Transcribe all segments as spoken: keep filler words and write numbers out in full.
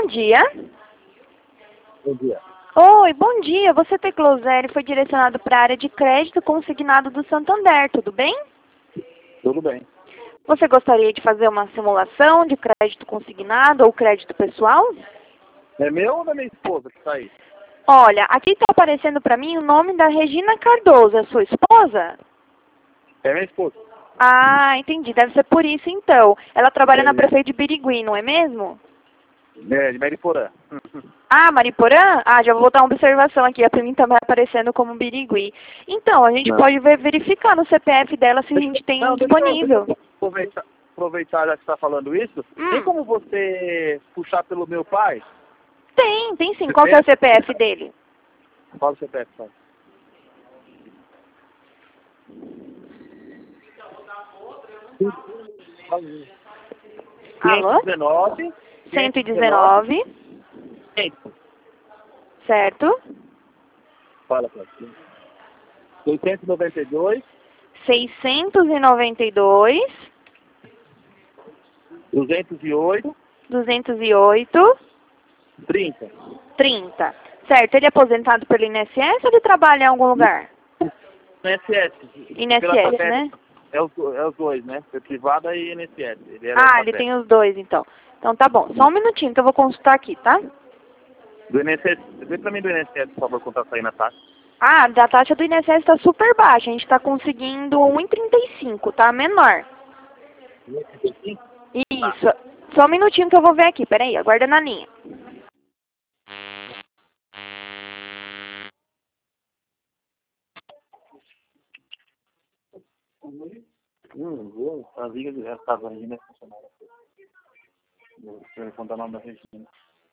bom dia. Bom dia. Oi, bom dia. Você, Teclosério, foi direcionado para a área de crédito consignado do Santander, tudo bem? Tudo bem. Você gostaria de fazer uma simulação de crédito consignado ou crédito pessoal? É meu ou da minha esposa que está aí? Olha, aqui está aparecendo para mim o nome da Regina Cardoso, é sua esposa? É minha esposa. Ah, entendi. Deve ser por isso, então. Ela trabalha É, na Prefeita de Birigui, não é mesmo? é de Mariporã. Ah, Mariporã? Ah, já vou botar uma observação aqui. Para mim também aparecendo como Birigui. Então, a gente Não. pode ver, verificar no C P F dela se a gente tem Não, deixa, eu- disponível. deixa eu aproveitar, aproveitar já que você está falando isso. Hum. Tem como você puxar pelo meu pai? Tem, tem sim. Qual que é o C P F dele? Fala o C P F, pai. Alô? quinhentos e dezenove. cento e dezenove, quinhentos. certo? Fala, pai. seiscentos e noventa e dois. seiscentos e noventa e dois, duzentos e oito. duzentos e oito, trinta. trinta. Certo. Ele é aposentado pelo I N S S ou ele trabalha em algum lugar? I N S S. I N S Pela S, Sapesp. né? É os, é os dois, né? Foi privada e I N S S. Ele era Ah, ele Sapesp. tem os dois, então. Então tá bom. Só um minutinho que eu vou consultar aqui, tá? Do I N S S. Vê pra mim do I N S S, por favor, quanto tá saindo a taxa. Ah, a taxa do I N S S está super baixa. A gente está conseguindo um e trinta e cinco, tá? Menor. Isso. Só um minutinho que eu vou ver aqui. Peraí, aguarda na linha. Hum, vou. A liga de resto estava aí, né? Funcionária. Vou perguntar o nome da Regina.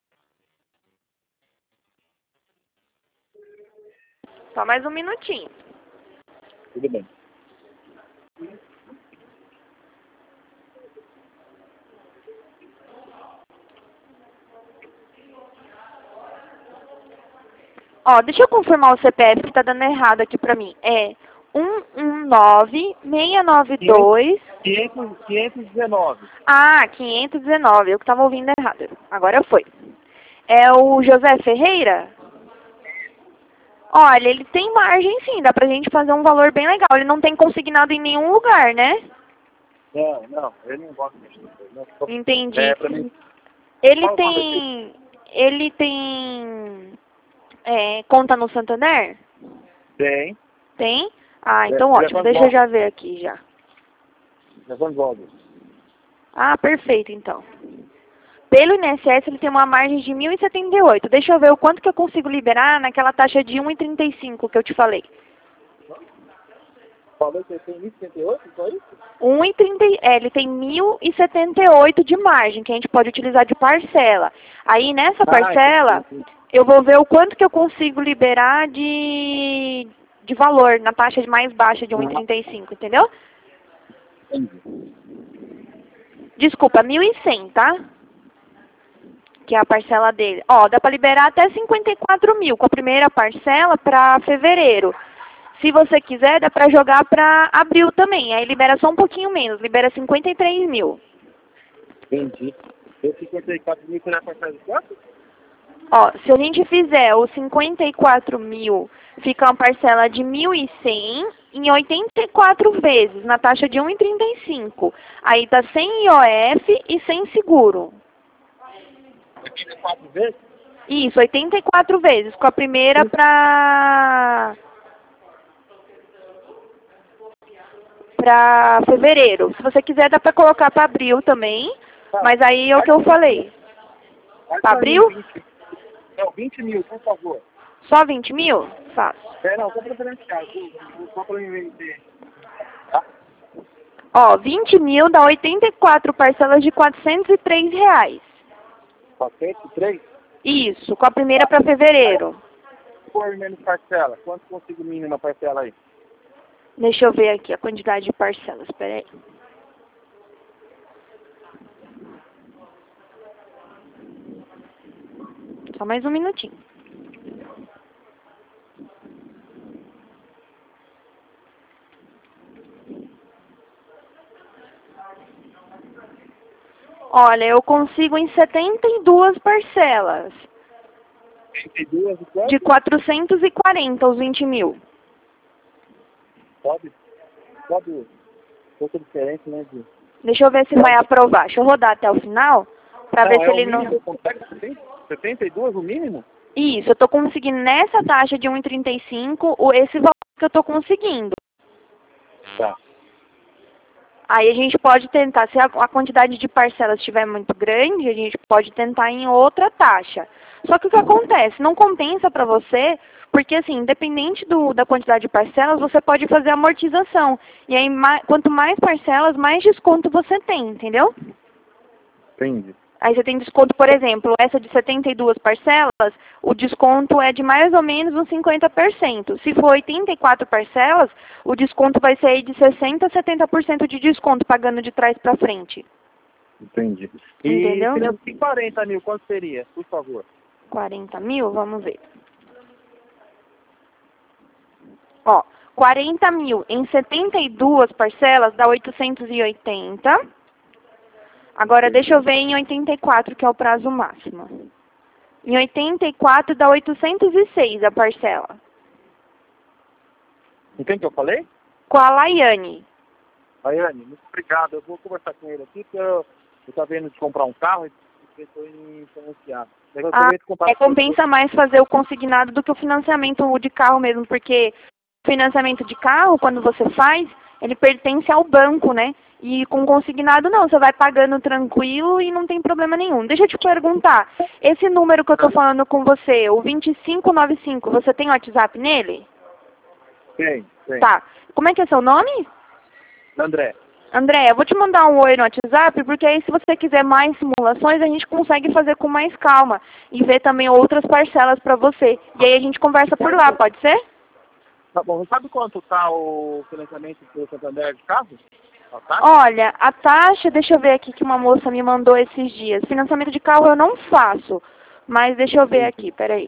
Só mais um minutinho. Tudo bem. Ó, deixa eu confirmar o C P F que tá dando errado aqui pra mim. É um um nove, seis nove dois... quinhentos, quinhentos e dezenove. Ah, quinhentos e dezenove. Eu que tava ouvindo errado. Agora foi. É o José Ferreira? Olha, ele tem margem sim. Dá pra gente fazer um valor bem legal. Ele não tem consignado em nenhum lugar, né? Não, não, ele não gosta de mexer. Não, só- Entendi. É, pra mim. Ele Fala uma vez. tem... Ele tem... é, conta no Santander? Tem. Tem? Ah, É, então ele é ótimo. Deixa eu Vanguard. já ver aqui já. É Vanguard. Ah, perfeito então. Pelo I N S S ele tem uma margem de mil e setenta e oito. Deixa eu ver o quanto que eu consigo liberar naquela taxa de um e trinta e cinco que eu te falei. Falou que ele tem mil e setenta e oito, só isso? um e trinta, é, ele tem mil e setenta e oito de margem, que a gente pode utilizar de parcela. Aí nessa parcela, entendi. eu vou ver o quanto que eu consigo liberar de, de valor na taxa de mais baixa de um e trinta e cinco, entendeu? Entendi. Desculpa, mil e cem, tá? Que é a parcela dele. Ó, dá para liberar até cinquenta e quatro mil com a primeira parcela para fevereiro. Se você quiser, dá para jogar para abril também. Aí libera só um pouquinho menos, libera cinquenta e três mil. Entendi. Eu cinquenta e quatro mil será para fazer quanto? Ó, se a gente fizer os cinquenta e quatro mil, fica uma parcela de mil e cem em oitenta e quatro vezes, na taxa de um e trinta e cinco. Aí tá sem I O F e sem seguro. oitenta e quatro vezes? Isso, oitenta e quatro vezes, com a primeira pra... pra fevereiro. Se você quiser, dá pra colocar pra abril também, mas aí é o que eu falei. Pra abril? Não, vinte mil, por favor. Só vinte mil? Faço. É, não, só preferencial. Só para me vender. Tá? Ó, vinte mil dá oitenta e quatro parcelas de quatrocentos e três reais. quatrocentos e três? Isso, com a primeira pra fevereiro. Por menos parcela. Quanto consigo mínima parcela aí? Deixa eu ver aqui a quantidade de parcelas, peraí. Só mais um minutinho. Olha, eu consigo em setenta e duas parcelas. setenta e duas e quanto? De quatrocentos e quarenta os vinte mil. Pode? Pode. Pouca diferença, né? De... Deixa eu ver se vai aprovar. Deixa eu rodar até o final, pra não, ver é se ele o não... mínimo, consegue setenta e duas o mínimo? Isso, eu tô conseguindo nessa taxa de um e trinta e cinco, o- esse valor que eu tô conseguindo. Tá. Aí a gente pode tentar, se a, a quantidade de parcelas estiver muito grande, a gente pode tentar em outra taxa. Só que o que acontece? Não compensa para você, porque assim, independente do, da quantidade de parcelas, você pode fazer amortização. E aí, ma, quanto mais parcelas, mais desconto você tem, entendeu? Entendi. Aí você tem desconto, por exemplo, essa de setenta e duas parcelas, o desconto é de mais ou menos uns cinquenta por cento. Se for oitenta e quatro parcelas, o desconto vai ser aí de sessenta por cento a setenta por cento de desconto, pagando de trás para frente. Entendi. E Entendeu? se tem quarenta mil, quanto seria, por favor? quarenta mil, vamos ver. Ó, quarenta mil em setenta e duas parcelas dá oitocentos e oitenta. Agora deixa eu ver em oitenta e quatro, que é o prazo máximo. Em oitenta e quatro dá oitocentos e seis a parcela. Com quem que eu falei? Com a Laiane. Laiane, muito obrigado. Eu vou conversar com ele aqui, porque eu estou vendo de comprar um carro e estou em financiar. Ah, é, compensa mais fazer o consignado do que o financiamento de carro mesmo, porque o financiamento de carro, quando você faz, ele pertence ao banco, né? E com consignado não, você vai pagando tranquilo e não tem problema nenhum. Deixa eu te perguntar, esse número que eu estou falando com você, o vinte e cinco noventa e cinco, você tem WhatsApp nele? Tem, tem. Tá. Como é que é seu nome? André. André, eu vou te mandar um oi no WhatsApp, porque aí se você quiser mais simulações, a gente consegue fazer com mais calma e ver também outras parcelas para você. E aí a gente conversa por lá, pode ser? Tá bom. Sabe quanto está o financiamento do Santander de carro? Olha, a taxa, deixa eu ver aqui que uma moça me mandou esses dias. Financiamento de carro eu não faço, mas deixa eu ver aqui, peraí.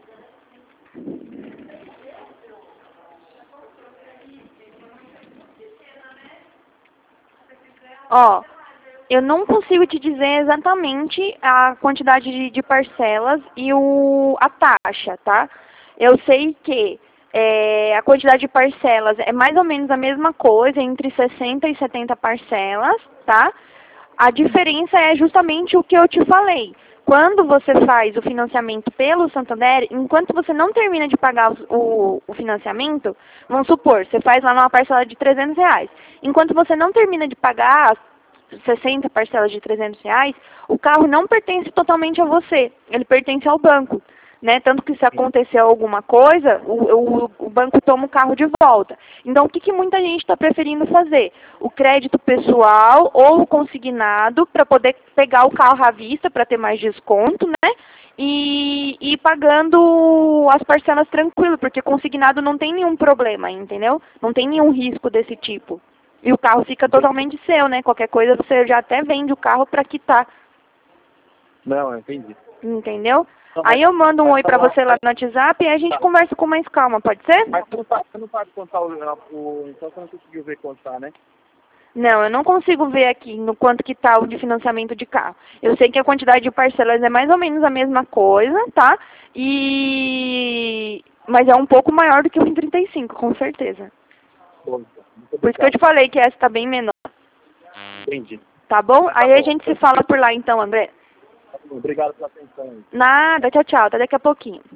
Ó, eu não consigo te dizer exatamente a quantidade de, de parcelas e o, a taxa, tá? Eu sei que é, a quantidade de parcelas é mais ou menos a mesma coisa, entre sessenta e setenta parcelas, tá? A diferença é justamente o que eu te falei. Quando você faz o financiamento pelo Santander, enquanto você não termina de pagar o, o financiamento, vamos supor, você faz lá numa parcela de trezentos reais. Enquanto você não termina de pagar as sessenta parcelas de trezentos reais, o carro não pertence totalmente a você, ele pertence ao banco. Né? Tanto que se acontecer alguma coisa, o, o, o banco toma o carro de volta. Então, o que, que muita gente está preferindo fazer? O crédito pessoal ou o consignado para poder pegar o carro à vista, para ter mais desconto, né? E ir pagando as parcelas tranquilo, porque consignado não tem nenhum problema, entendeu? Não tem nenhum risco desse tipo. E o carro fica totalmente seu, né? Qualquer coisa você já até vende o carro para quitar. Não, eu entendi. Entendeu? Aí eu mando um oi pra você lá no WhatsApp e a gente conversa com mais calma, pode ser? Mas você não sabe, você não sabe contar o, o... Então você não conseguiu ver contar, né? Não, eu não consigo ver aqui no quanto que tá o de financiamento de carro. Eu sei que a quantidade de parcelas é mais ou menos a mesma coisa, tá? E... Mas é um pouco maior do que o trinta e cinco, com certeza. Bom, Por isso que eu te falei que essa tá bem menor. entendi. Tá bom? Aí a gente se fala por lá então, André. Obrigado pela atenção. Nada, tchau, tchau. Até daqui a pouquinho.